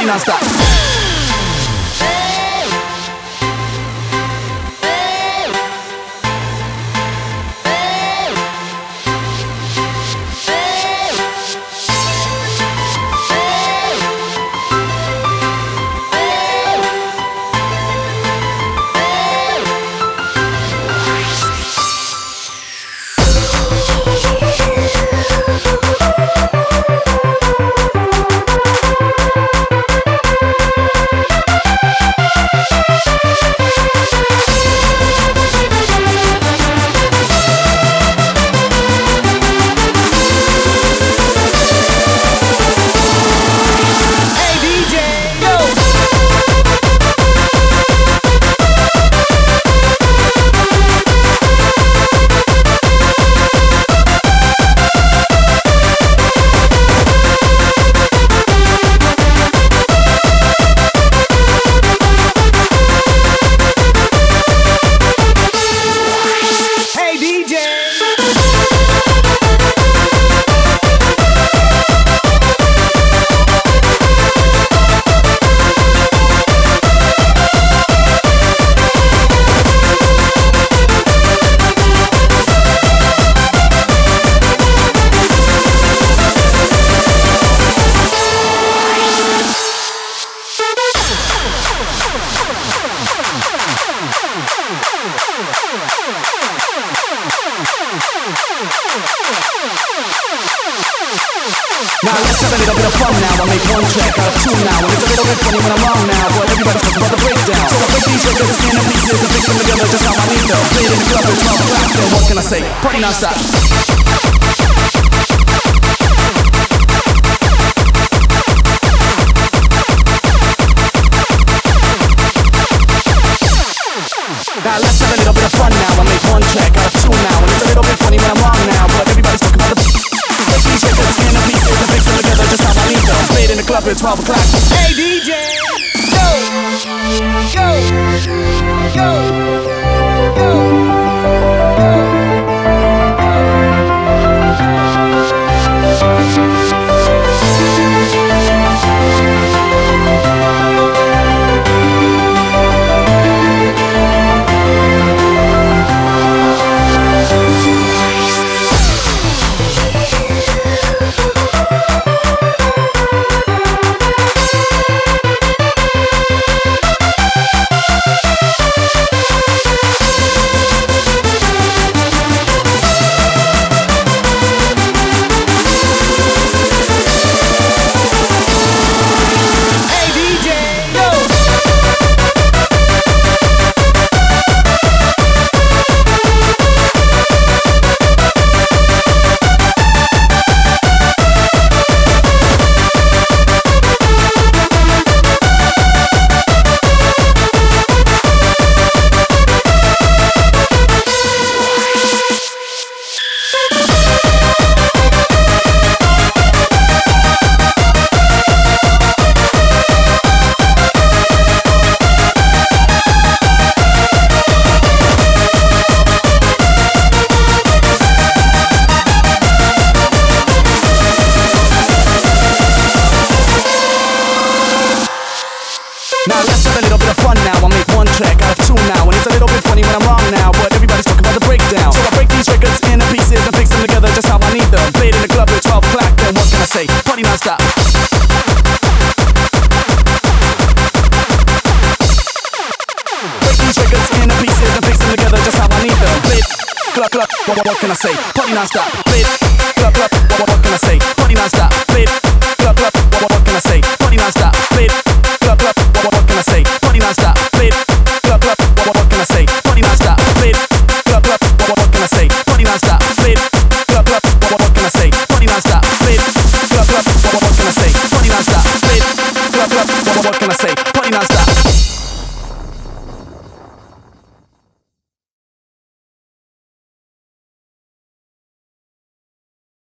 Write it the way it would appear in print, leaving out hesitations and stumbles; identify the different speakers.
Speaker 1: party non-stop. Now let's have a little bit of fun now. I'll make one track out of two now. And it's a little bit funny when I'm wrong now, but everybody's talking about the breakdown. So I break these records into pieces and fix them together just how I need them. Played in the club at 12 o'clock, then what can I say? Party non-stop. Now let's have a little bit of fun now. I'll make one track out of two now. And it's a little bit funny when I'm wrong now, but everybody's talking about the break these records into pieces and fix them together just how I need them. Played in the club at 12 o'clock. Hey DJ, go, go, go, go, Now let's have a little bit of fun now. I'll make one track out of two now. And it's a little bit funny when I'm wrong now, but everybody's talking about the breakdown. So I break these records into pieces and fix them together just how I need them. Played in the club at 12 o'clock, then what can I say? Party non-stop. Break these records into pieces and fix them together just how I need them. Played club, club, what can I say? Party non-stop. Played club, club, what can I say? Party non-stop. Played club, club, what can I say? Party non-stop. Played club, club, what can I say? Party non-stop. Played club, club, what can I say? Party non-stop. Played club, club, what can I say? Party non-stop. Played club, club, what can I say? Party non-stop. Played club, club, what can I say? Party non-stop. Played club, club, what can I say?